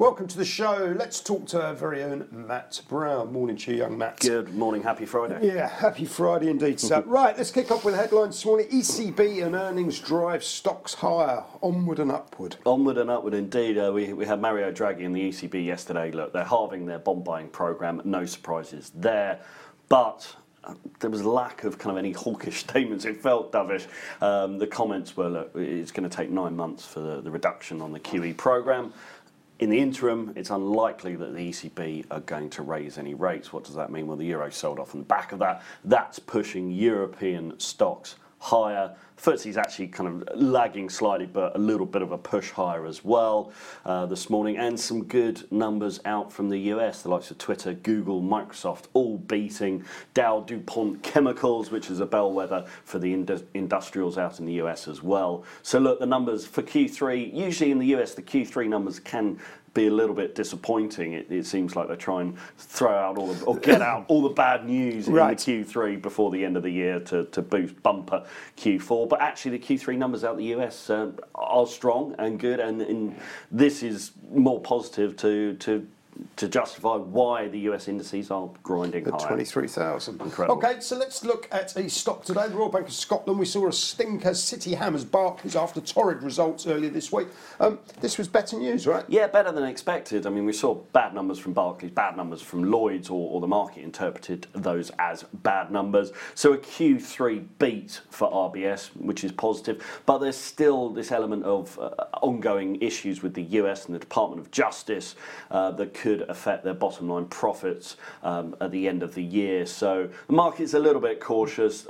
Welcome to the show. Let's talk to our very own Matt Brown. Morning to you, young Matt. Good morning, happy Friday. Yeah, happy Friday indeed, sir. Right, let's kick off with the headlines this morning. ECB and earnings drive stocks higher, onward and upward. Onward and upward indeed. We had Mario Draghi in the ECB yesterday. Look, they're halving their bond buying programme. No surprises there. But there was a lack of kind of any hawkish statements. It felt dovish. The comments were, look, it's going to take 9 months for the reduction on the QE programme. In the interim, it's unlikely that the ECB are going to raise any rates. What does that mean? Well, the euro sold off on the back of that. That's pushing European stocks higher. FTSE's actually kind of lagging slightly, but a little bit of a push higher as well this morning. And some good numbers out from the US, the likes of Twitter, Google, Microsoft, all beating. Dow, DuPont Chemicals, which is a bellwether for the industrials out in the US as well. So look, the numbers for Q3, usually in the US, the Q3 numbers can be a little bit disappointing. It seems like they try and throw out get out all the bad news in the Q3 before the end of the year to boost bumper Q4. But actually, the Q3 numbers out the US are strong and good, and this is more positive to justify why the US indices are grinding higher. 23,000. Incredible. Okay, so let's look at a stock today. The Royal Bank of Scotland, we saw a stinker. City hammers Barclays after torrid results earlier this week. This was better news, right? Yeah, better than expected. I mean, we saw bad numbers from Barclays, bad numbers from Lloyds, or the market interpreted those as bad numbers. So a Q3 beat for RBS, which is positive. But there's still this element of ongoing issues with the US and the Department of Justice that could affect their bottom line profits at the end of the year. So the market's a little bit cautious.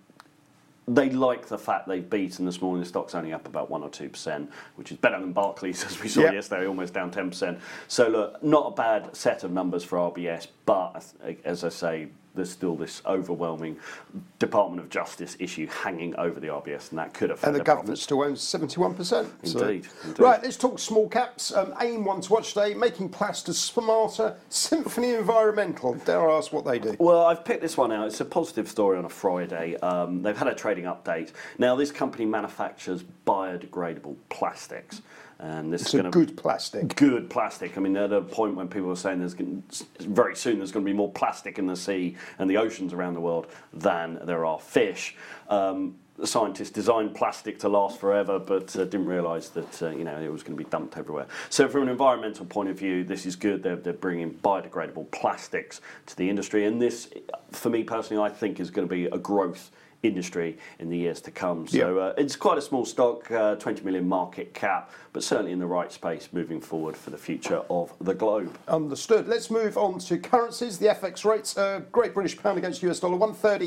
They like the fact they've beaten this morning. The stock's only up about 1 or 2%, which is better than Barclays, as we saw yesterday, almost down 10%. So look, not a bad set of numbers for RBS, but as I say, there's still this overwhelming Department of Justice issue hanging over the RBS, and that could affect. And the government still owns 71%. Indeed. Right, let's talk small caps. AIM one to watch today, making plaster smarter. Symphony Environmental. Dare I ask what they do? Well, I've picked this one out. It's a positive story on a Friday. They've had a trading update. Now, this company manufactures biodegradable plastics. And this is good plastic. Good plastic. I mean, at a point when people were saying very soon there's going to be more plastic in the sea and the oceans around the world than there are fish. The scientists designed plastic to last forever, but didn't realise that it was going to be dumped everywhere. So, from an environmental point of view, this is good. They're bringing biodegradable plastics to the industry, and this, for me personally, I think is going to be a growth industry in the years to come. So it's quite a small stock, 20 million market cap, but certainly in the right space moving forward for the future of the globe. Understood. Let's move on to currencies. The FX rates, Great British Pound against US dollar,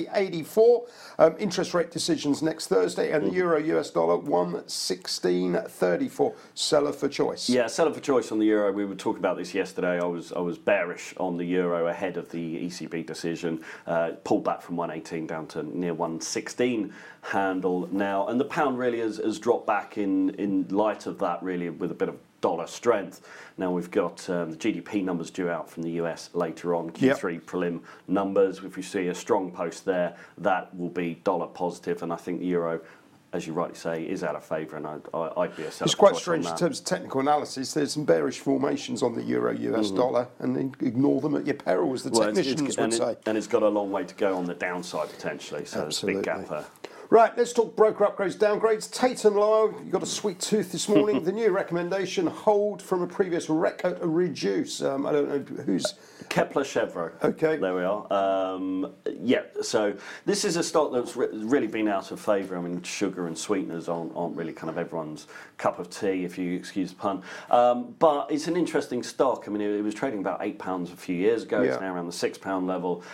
130.84. Interest rate decisions next Thursday, and the Euro US dollar, 116.34. Seller for choice. Yeah, seller for choice on the Euro. We were talking about this yesterday. I was bearish on the Euro ahead of the ECB decision. Pulled back from 118 down to near 116 handle now, and the pound really has dropped back in light of that, really, with a bit of dollar strength. Now we've got the GDP numbers due out from the US later on, Q3 prelim numbers. If we see a strong post there, that will be dollar positive, and I think the Euro, as you rightly say, is out of favour, and I'd be a seller. It's quite strange in terms of technical analysis. There's some bearish formations on the Euro US dollar, and then ignore them at your peril, as the technicians would say. And it's got a long way to go on the downside potentially, so there's a big gap there. Right, let's talk broker upgrades, downgrades. Tate & Lyle, you got a sweet tooth this morning. The new recommendation, hold from a previous record, reduce. I don't know who's... Kepler Chevron. Okay. There we are. So this is a stock that's really been out of favour. I mean, sugar and sweeteners aren't really kind of everyone's cup of tea, if you excuse the pun. But it's an interesting stock. I mean, it was trading about £8 a few years ago. It's now around the £6 level.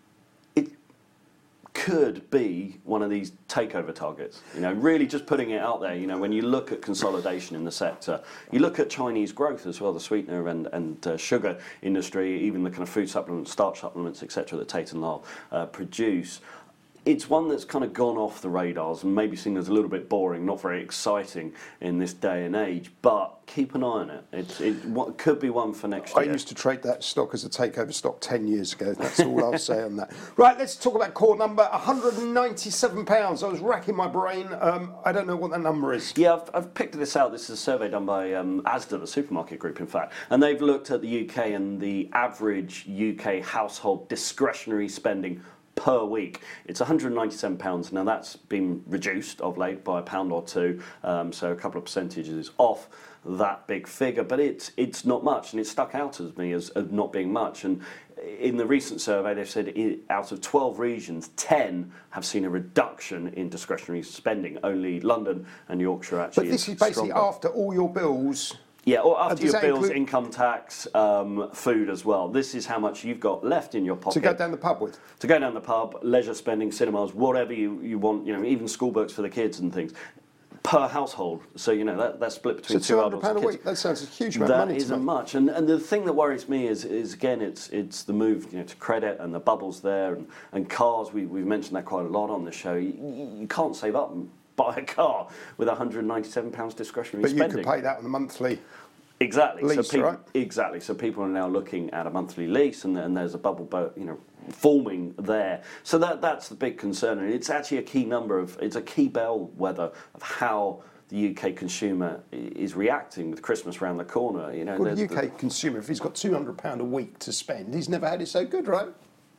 Could be one of these takeover targets, really just putting it out there. When you look at consolidation in the sector, you look at Chinese growth as well, the sweetener and sugar industry, even the kind of food supplements, starch supplements, etc. that Tate & Lyle produce. it's one that's kind of gone off the radars and maybe seen as a little bit boring, not very exciting in this day and age, but keep an eye on it. It could be one for next year. I used to trade that stock as a takeover stock 10 years ago. That's all I'll say on that. Right, let's talk about core number, £197. I was racking my brain. I don't know what that number is. Yeah, I've picked this out. This is a survey done by Asda, the supermarket group, in fact. And they've looked at the UK and the average UK household discretionary spending per week. It's £197. Now that's been reduced of late by £1 or £2, so a couple of percentages off that big figure, but it's not much, and it stuck out as me as not being much. And in the recent survey, they've said out of 12 regions, 10 have seen a reduction in discretionary spending. Only London and Yorkshire actually. But this is basically stronger. After all your bills. Yeah, or after does your that bills, include income tax, food as well. This is how much you've got left in your pocket. To go down the pub with? To go down the pub, leisure spending, cinemas, whatever you want, even school books for the kids and things, per household. So, that's split between two adults and £200 a kids. week, that sounds a huge amount of money. That isn't much. And the thing that worries me is again, it's the move to credit and the bubbles there and cars. We've mentioned that quite a lot on the show. You can't save up and buy a car with £197 discretionary spending. But you could pay that on a monthly exactly lease, so people, right? Exactly. So people are now looking at a monthly lease, and there's a bubble, forming there. So that's the big concern, and it's actually a key number it's a key bellwether of how the UK consumer is reacting with Christmas around the corner. Well, the UK consumer, if he's got £200 a week to spend, he's never had it so good, right?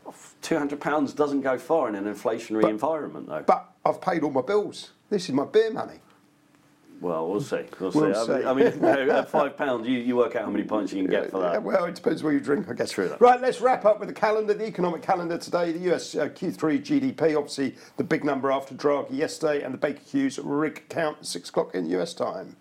£200 doesn't go far in an inflationary environment, though. But I've paid all my bills. This is my beer money. Well, we'll see. We'll see. I mean, at £5, you work out how many pints you can get for that. Well, it depends what you drink, I guess. True that. Right, let's wrap up with the calendar, the economic calendar today. The US Q3 GDP, obviously the big number after Draghi yesterday, and the Baker Hughes rig count at 6 o'clock in US time.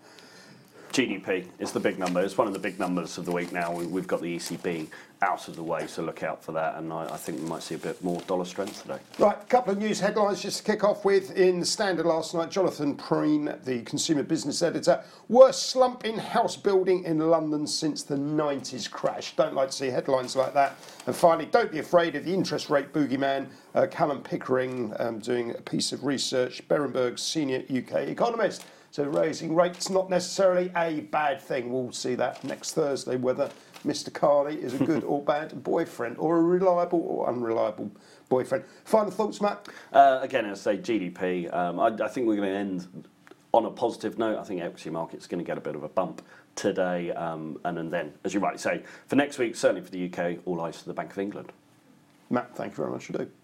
GDP is the big number. It's one of the big numbers of the week now. We've got the ECB out of the way, so look out for that. And I think we might see a bit more dollar strength today. Right, a couple of news headlines just to kick off with. In the Standard last night, Jonathan Preen, the consumer business editor, worst slump in house building in London since the 90s crash. Don't like to see headlines like that. And finally, don't be afraid of the interest rate boogeyman. Callum Pickering doing a piece of research, Berenberg's senior UK economist. So raising rates not necessarily a bad thing. We'll see that next Thursday, whether Mr. Carney is a good or bad boyfriend, or a reliable or unreliable boyfriend. Final thoughts, Matt? Again, as I say, GDP. I think we're going to end on a positive note. I think equity market's going to get a bit of a bump today. And then, as you rightly say, for next week, certainly for the UK, all eyes to the Bank of England. Matt, thank you very much indeed.